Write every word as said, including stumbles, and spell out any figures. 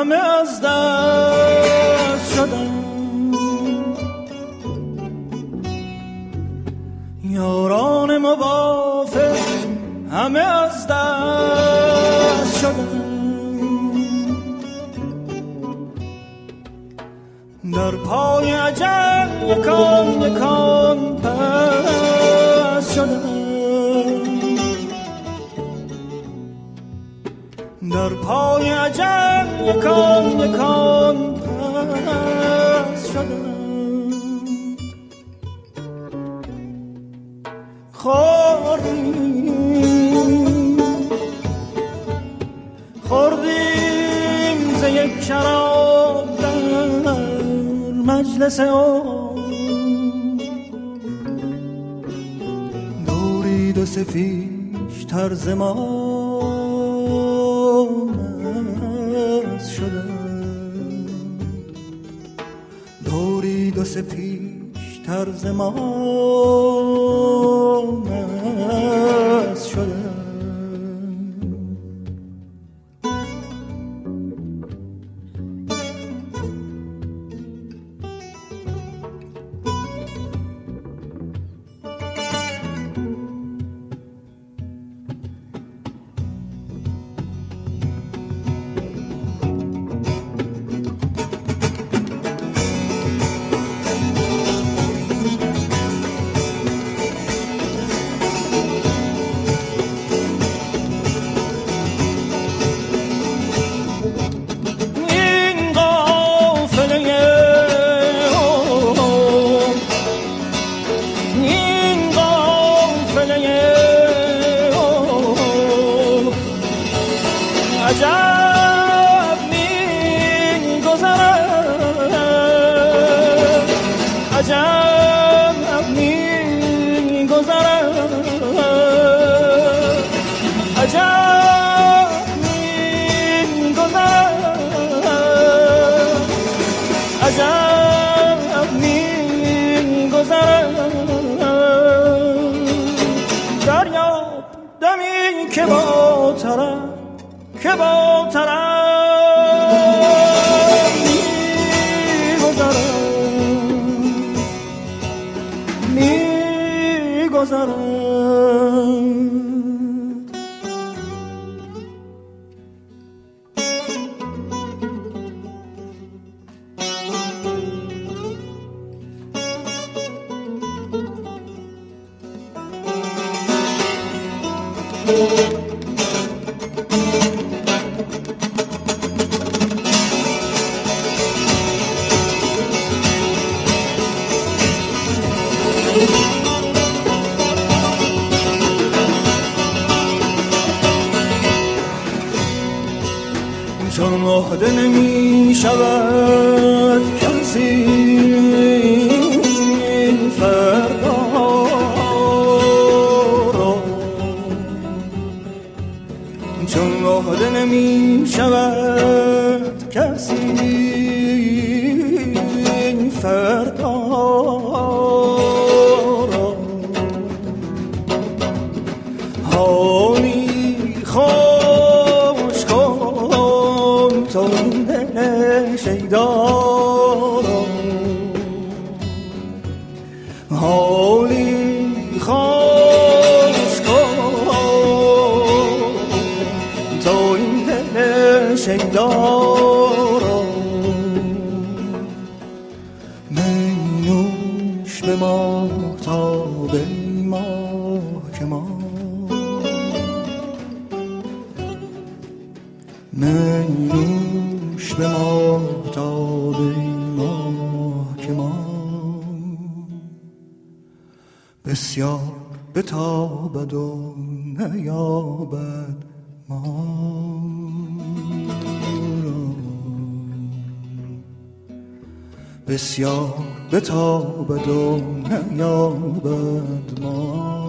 همه از دست شدن، یاران موافق همه از دست شدن، در پای اجل یکان یکان پس شدن، در پای اجل یکان یکان پس شدن. خوردیم خوردیم ز یک شراب در مجلس او، دورید و سفیش طرز ما مست شدن، دورید و سفیش طرز ما مست شدن. که با طرف که با طرف می‌گذرد می‌گذرد. چون عهده نمی شود کسی این فردا را، چون عهده نمی شود کسی این فردا را، حالی خوش کن تو دل شیدا را، حالی خوش کن تو این دل شیدا را. می نوش به ما تا به ما که ما، می نوش به ما تا به ما که ما، بسیار بتابد و نیابد ما را، بسیار بتابد و نیابد ما.